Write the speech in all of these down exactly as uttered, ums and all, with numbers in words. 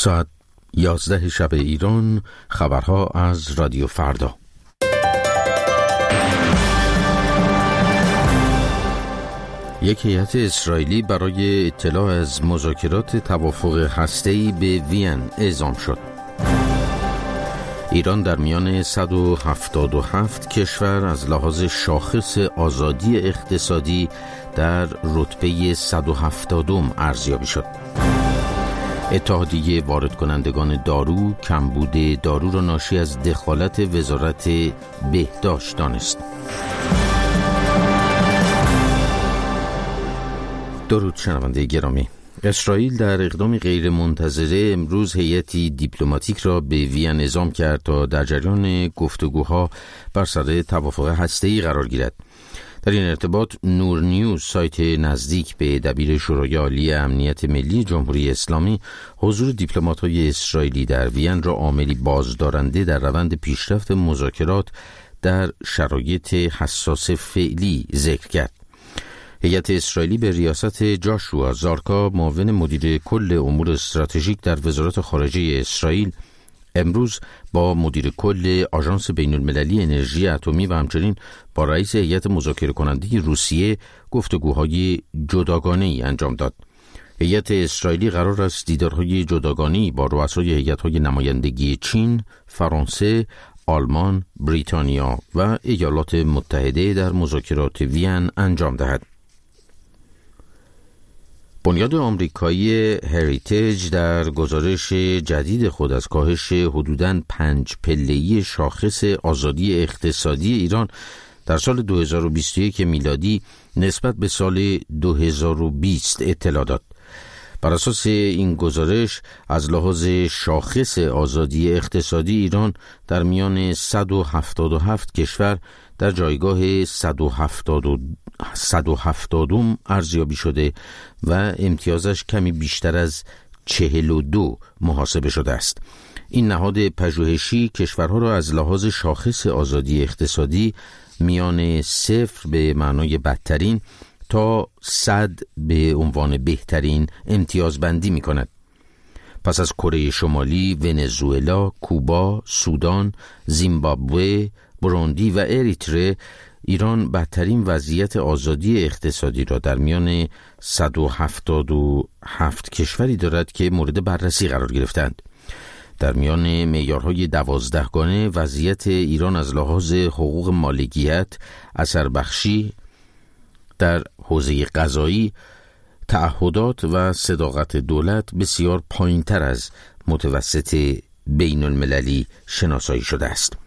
ساعت یازده شب ایران، خبرها از رادیو فردا. یک هیئت اسرائیلی برای اطلاع از مذاکرات توافق هسته‌ای به وین اعزام شد. ایران در میان صد و هفتاد و هفت کشور از لحاظ شاخص آزادی اقتصادی در رتبه صد و هفتادم ارزیابی شد. اتحادیه وارد کنندگان دارو کمبود دارو را ناشی از دخالت وزارت بهداشت دانست. درود شنونده گرامی. اسرائیل در اقدامی غیر منتظره امروز هیئتی دیپلماتیک را به وین اعزام کرد تا در جریان گفتگوها بر سر توافق هسته‌ای قرار گیرد. در این ارتباط نور نیوز، سایت نزدیک به دبیر شورای عالی امنیت ملی جمهوری اسلامی، حضور دیپلمات‌های اسرائیلی در وین را عاملی بازدارنده در روند پیشرفت مذاکرات در شرایط حساس فعلی ذکر کرد. هیئت اسرائیلی به ریاست جاشوا زارکا، معاون مدیر کل امور استراتژیک در وزارت خارجه اسرائیل، امروز با مدیر کل آژانس بین‌المللی انرژی اتمی و همچنین با رئیس هیئت مذاکره کننده روسیه گفتگوهای جداگانه‌ای انجام داد. هیئت اسرائیلی قرار است دیدارهای جداگانه‌ای با رؤسای هیئت‌های نمایندگی چین، فرانسه، آلمان، بریتانیا و ایالات متحده در مذاکرات وین انجام دهد. بنیاد آمریکایی هریتیج در گزارش جدید خود از کاهش حدوداً پنج پله‌ای شاخص آزادی اقتصادی ایران در سال دو هزار و بیست و یک میلادی نسبت به سال دو هزار و بیست اطلاع داد. بر اساس این گزارش از لحاظ شاخص آزادی اقتصادی ایران در میان صد و هفتاد و هفت کشور در جایگاه صد و هفتادم ارزیابی شده و امتیازش کمی بیشتر از چهل و دو محاسبه شده است. این نهاد پژوهشی کشورها را از لحاظ شاخص آزادی اقتصادی میان صفر به معنای بدترین تا صد به عنوان بهترین امتیاز بندی می کند. پس از کره شمالی، ونزوئلا، کوبا، سودان، زیمبابوه، بروندی و اریتره، ایران بدترین وضعیت آزادی اقتصادی را در میان صد و هفتاد و هفت کشوری دارد که مورد بررسی قرار گرفتند. در میان معیارهای دوازدهگانه وضعیت ایران از لحاظ حقوق مالکیت، اثر بخشی در حوزه قضایی، تعهدات و صداقت دولت بسیار پایین‌تر از متوسط بین المللی شناسایی شده است.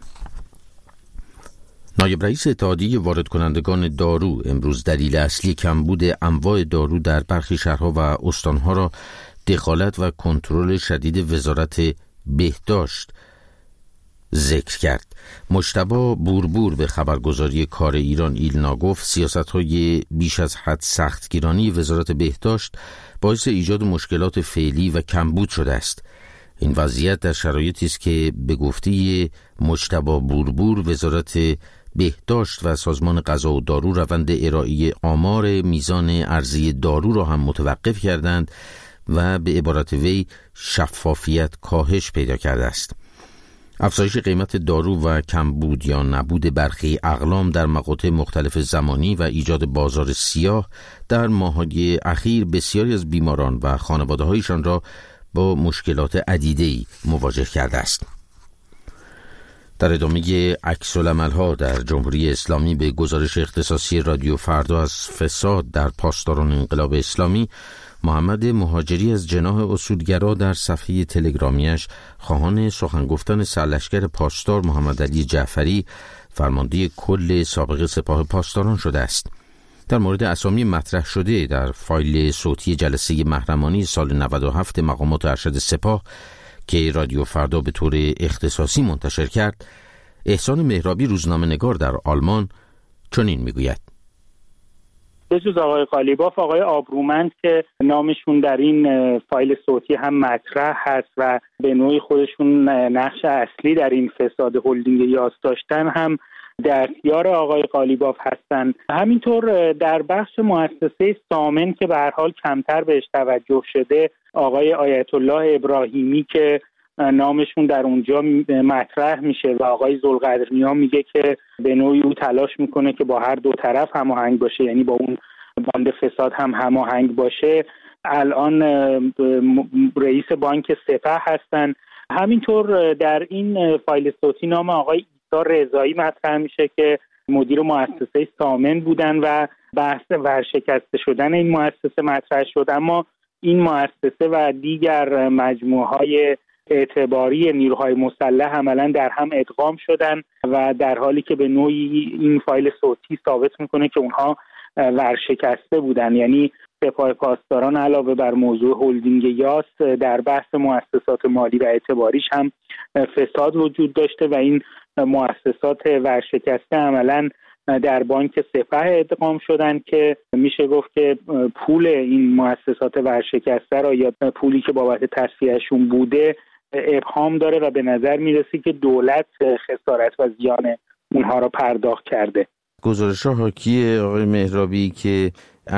نایب رئیس اتحادیه وارد کنندگان دارو امروز دلیل اصلی کمبود انواع دارو در برخی شهرها و استانها را دخالت و کنترل شدید وزارت بهداشت ذکر کرد. مجتبی بوربور به خبرگزاری کار ایران ایلنا گفت سیاست‌های بیش از حد سختگیرانی وزارت بهداشت باعث ایجاد مشکلات فعلی و کمبود شده است. این وضعیت در شرایطی است که به گفته مجتبی بوربور وزارت بهداشت و سازمان غذا و دارو روند ارائه آمار میزان عرضه دارو را هم متوقف کردند و به عبارت وی شفافیت کاهش پیدا کرده است. افزایش قیمت دارو و کمبود یا نبود برخی اقلام در مقاطع مختلف زمانی و ایجاد بازار سیاه در ماه‌های اخیر بسیاری از بیماران و خانواده‌هایشان را با مشکلات عدیده‌ای مواجه کرده است. در ادامه عکس‌العمل‌ها در جمهوری اسلامی به گزارش اختصاصی رادیو فردا از فساد در پاسداران انقلاب اسلامی، محمد مهاجری از جناح اصولگرا در صفحه تلگرامیش خواهان سخن گفتن سرلشکر پاسدار محمد علی جعفری، فرمانده کل سابق سپاه پاسداران شده است. در مورد اسامی مطرح شده در فایل صوتی جلسه محرمانی سال نود و هفت مقامات ارشد سپاه که رادیو فردا به طور اختصاصی منتشر کرد، احسان مهرابی روزنامه‌نگار در آلمان چنین میگوید: به جز آقای قالیباف، آقای آبرومند که نامشون در این فایل صوتی هم مطرح هست و به نوعی خودشون نقش اصلی در این فساد هلدینگ یاس داشتن هم در اختیار آقای قالیباف هستند. همینطور در بخش مؤسسه سامن که به هر حال کمتر بهش توجه شده، آقای آیت الله ابراهیمی که نامشون در اونجا مطرح میشه و آقای ذوالقدرنیا میگه که به نوعی او تلاش میکنه که با هر دو طرف هماهنگ باشه، یعنی با اون باند فساد هم هماهنگ باشه. الان رئیس بانک سپه هستن. همینطور در این فایل صوتی نام آقای عیسی رضایی مطرح میشه که مدیر مؤسسه سامن بودن و بحث ورشکسته شدن این مؤسسه مطرح شد، اما این مؤسسه و دیگر مجموعه‌های اعتباری نیروهای مسلح عملاً در هم ادغام شدن و در حالی که به نوعی این فایل صوتی ثابت میکنه که اونها ورشکسته بودن. یعنی سپاه پاسداران علاوه بر موضوع هلدینگ یاس در بحث مؤسسات مالی و اعتباریش هم فساد وجود داشته و این مؤسسات ورشکسته عملاً در بانک سپه ادغام شدن که میشه گفت که پول این مؤسسات ورشکسته را یا پولی که بابت تصفیهشون بوده ابهام داره و به نظر میرسه که دولت خسارت و زیان اونها را پرداخت کرده. گزارش ها حاکی آقای مهرابی که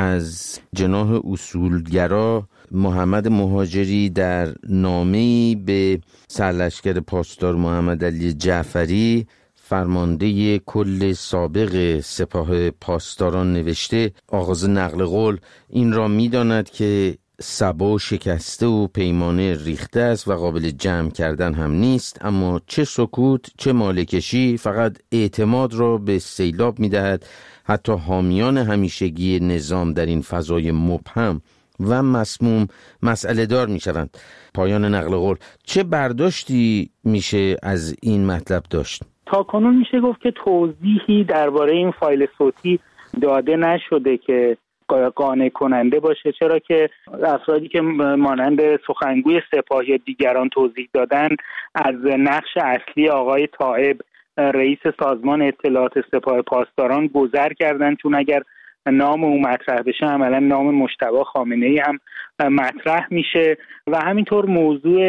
از جناح اصولگرا محمد مهاجری در نامه‌ای به سرلشکر پاسدار محمد علی جعفری فرمانده کل سابق سپاه پاسداران نوشته آغاز نقل قول این را می‌داند که صبا شکسته و پیمانه ریخته است و قابل جمع کردن هم نیست، اما چه سکوت چه مالکشی فقط اعتماد را به سیلاب می‌دهد. حتی حامیان همیشگی نظام در این فضای مبهم و مسموم مسئله دار می‌شوند. پایان نقل قول. چه برداشتی میشه از این مطلب داشت؟ تا کنون میشه گفت که توضیحی درباره این فایل صوتی داده نشده که قانع کننده باشه، چرا که افرادی که مانند سخنگوی سپاه یا دیگران توضیح دادن از نقش اصلی آقای طایب رئیس سازمان اطلاعات سپاه پاسداران گذر کردن، چون اگر نام او مطرح بشه عملا نام مجتبی خامنه‌ای هم مطرح میشه و همینطور موضوع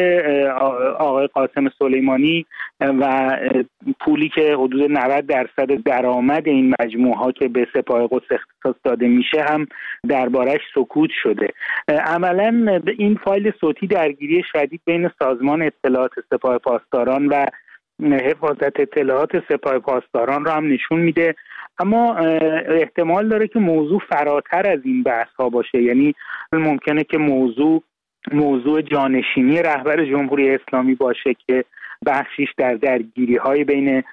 آقای قاسم سلیمانی و پولی که حدود نود درصد درآمد این مجموعه ها که به سپاه قدس اختصاص داده میشه هم دربارش سکوت شده. عملا این فایل صوتی درگیری شدید بین سازمان اطلاعات سپاه پاسداران و حفاظت اطلاعات سپاه پاسداران را هم نشون میده، اما احتمال داره که موضوع فراتر از این بحث ها باشه. یعنی ممکنه که موضوع موضوع جانشینی رهبر جمهوری اسلامی باشه که بخشیش در درگیری های بین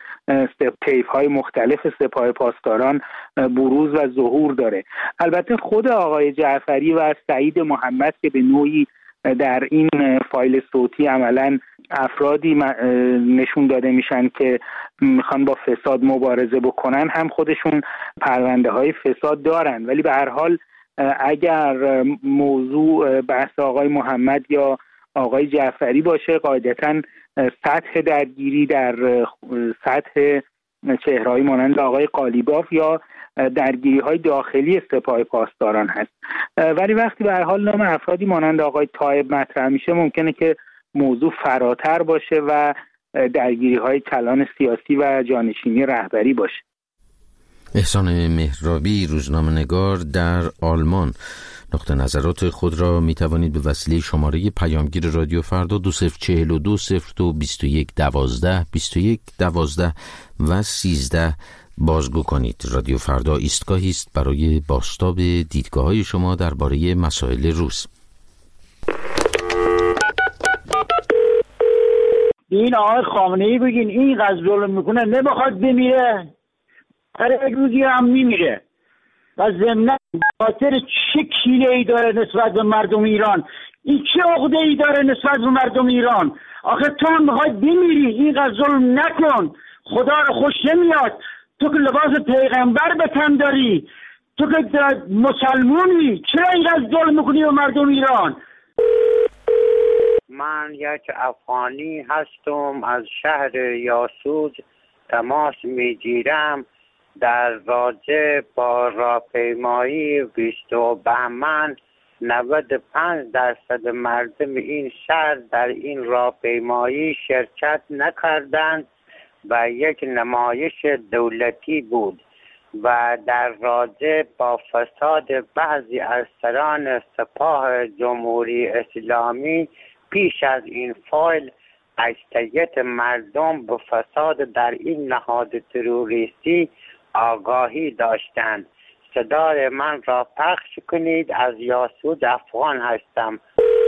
طیف های مختلف سپاه پاسداران بروز و ظهور داره. البته خود آقای جعفری و سعید محمد که به نوعی در این فایل صوتی عملاً افرادی نشون داده میشن که میخوان با فساد مبارزه بکنن، هم خودشون پرونده های فساد دارن، ولی به هر حال اگر موضوع بحث آقای محمد یا آقای جعفری باشه، قاعدتاً سطح درگیری در سطح چهرهایی مانند آقای قالیباف یا درگیری های داخلی سپاه پاسداران هست. ولی وقتی به هر حال نام افرادی مانند آقای طایب مطرح میشه، ممکنه که موضوع فراتر باشه و درگیری های کلان سیاسی و جانشینی رهبری باشه. احسان مهرابی، روزنامه‌نگار در آلمان. نقطه نظرات خود را می توانید به وسیله شماره پیامگیر رادیو فردا دو صفر چهل و دو صفر دو بیست و یک دوازده بیست و یک دوازده و سیزده بازگو کنید. رادیو فردا ایستگاهی است برای بازتاب دیدگاه‌های شما درباره مسائل روز. این آقای خامنه‌ای بگین این قضا ظلم میکنه نمیخواد بمیره، هر یک روزی هم میمیره و ضمن خاطر چه کینه ای داره نسبت به مردم ایران، این چه عقده ای داره نسبت به مردم ایران. آخه تو هم میخوای بمیری، این قضا ظلم نکن، خدا رو خوش نمیاد. تو که لباس پیغمبر به تن داری، تو که مسلمونی، چرا این قضا ظلم میکنی به مردم ایران؟ من یک افغانی هستم، از شهر یاسوج تماس میگیرم در رابطه با راهپیمایی بیست بهمن. نود و پنج درصد مردم این شهر در این راهپیمایی شرکت نکردند و یک نمایش دولتی بود. و در رابطه با فساد بعضی از سران سپاه جمهوری اسلامی پیش از این فایل اکثریت مردم به فساد در این نهاد تروریستی آگاهی داشتند. صدای من را پخش کنید. از یاسود افغان هستم.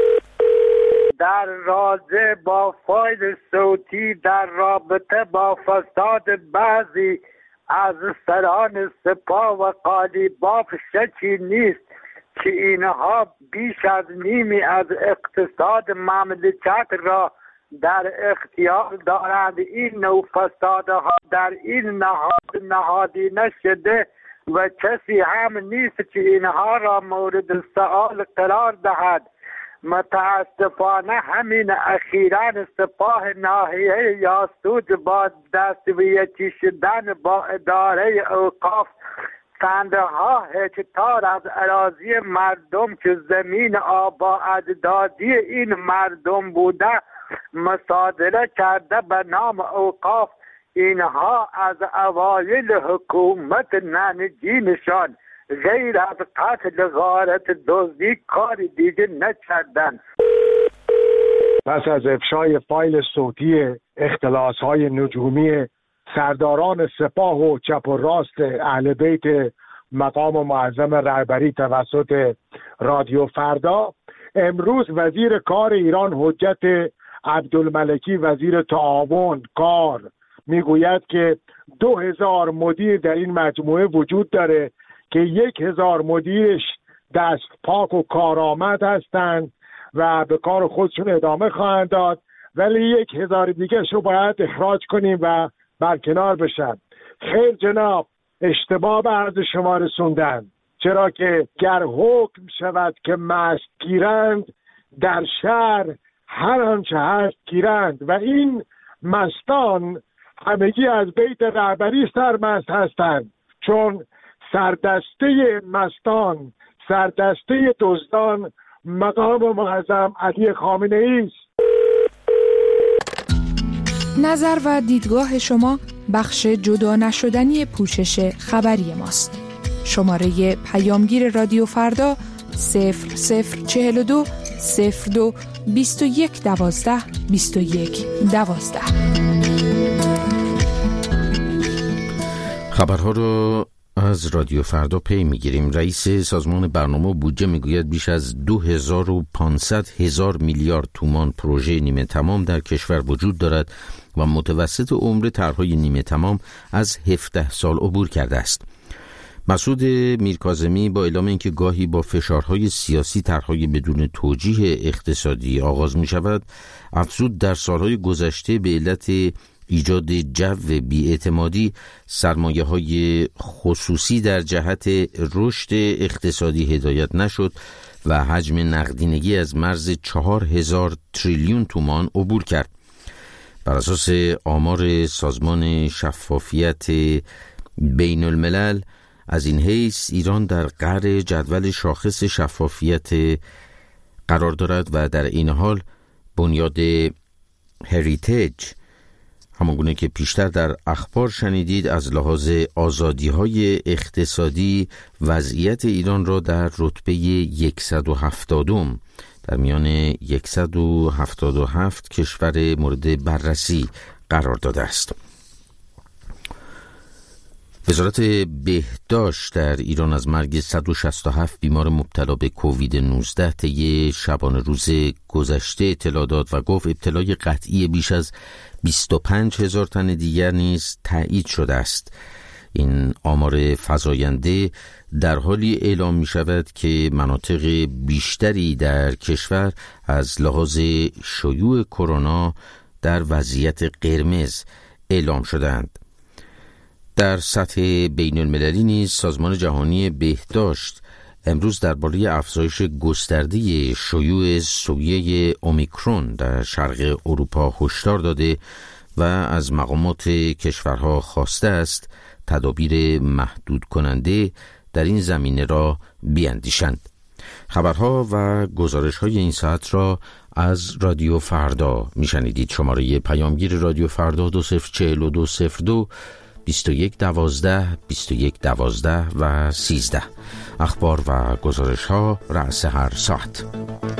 در رابطه با فایل صوتی در رابطه با فساد بعضی از سران سپاه و قالیباف شکی نیست که اینها بیش از نیمی از اقتصاد مملکت را در اختیار دارند. این نوع فسادها در این نهاد نهادی نشده و کسی هم نیست که اینها را مورد سؤال قرار دهد. متاسفانه همین اخیراً سپاه ناحیه یاسود با دستویتی شدن با اداره اوقاف چندها هکتار از اراضی مردم که زمین آبا اجدادی این مردم بوده مصادره کرده به نام اوقاف. اینها از اوایل حکومت ننگینشان غیر از قتل، غارت، دزدی کاری دیگه نکردن. پس از افشای فایل صوتی اختلاس‌های نجومی سرداران سپاه و چپ و راست اهل بیت مقام معظم رهبری توسط رادیو فردا، امروز وزیر کار ایران حجت عبدالملکی وزیر تعاون کار میگوید که دو هزار مدیر در این مجموعه وجود داره که یک هزار مدیرش دست پاک و کارآمد هستند و به کار خودشون ادامه خواهند داد، ولی یک هزار دیگه شو باید اخراج کنیم و برکنار بشن. خیر جناب، اشتباه به عرض شما رسوندن، چرا که گر حکم شود که مست گیرند در شهر هر آنچه هست گیرند و این مستان همگی از بیت رهبری سرمست هستند، چون سردسته مستان، سردسته دزدان مقام معظم علی خامنه‌ای است. نظر و دیدگاه شما بخش جدا نشدنی پوشش خبری ماست. شماره پیامگیر رادیو فردا صفر صفر چهل و دو صفر دو بیست و یک دوازده بیست و یک دوازده. خبرها رو از رادیو فردا پی میگیریم. رئیس سازمان برنامه و بودجه میگوید بیش از دو هزار و پانصد هزار میلیارد تومان پروژه نیمه تمام در کشور وجود دارد و متوسط عمر طرح‌های نیمه تمام از هفده سال عبور کرده است. مسعود میرکاظمی با اعلام اینکه گاهی با فشارهای سیاسی طرح‌های بدون توجیه اقتصادی آغاز می‌شود، افزود در سالهای گذشته به علت ایجاد جو بی‌اعتمادی سرمایه‌های خصوصی در جهت رشد اقتصادی هدایت نشد و حجم نقدینگی از مرز چهار هزار تریلیون تومان عبور کرد. بر اساس آمار سازمان شفافیت بین الملل، از این حیث ایران در قعر جدول شاخص شفافیت قرار دارد و در این حال بنیاد هریتیج، همانگونه که پیشتر در اخبار شنیدید، از لحاظ آزادی‌های اقتصادی وضعیت ایران را در رتبه صد و هفتادم در میان صد و هفتاد و هفت کشور مورد بررسی قرار داده است. وزارت بهداشت در ایران از مرگ صد و شصت و هفت بیمار مبتلا به کووید نوزده طی شبانه روز گذشته اطلاع داد و گفت ابتلای قطعی بیش از بیست و پنج هزار تن دیگر نیز تایید شده است. این آمار فزاینده در حالی اعلام می شود که مناطق بیشتری در کشور از لحاظ شیوع کرونا در وضعیت قرمز اعلام شدند. در سطح بین المللی نیز سازمان جهانی بهداشت امروز درباره افزایش گسترده شیوع سویه اومیکرون در شرق اروپا هشدار داده و از مقامات کشورها خواسته است تدابیر محدود کننده در این زمینه را بیاندیشند. خبرها و گزارش‌های این ساعت را از رادیو فردا میشنیدید. شماره پیامگیر رادیو فردا دو صفر چهل و دو صفر دو بیست و یک دوازده بیست و یک دوازده و سیزده. اخبار و گزارش ها رأس هر ساعت.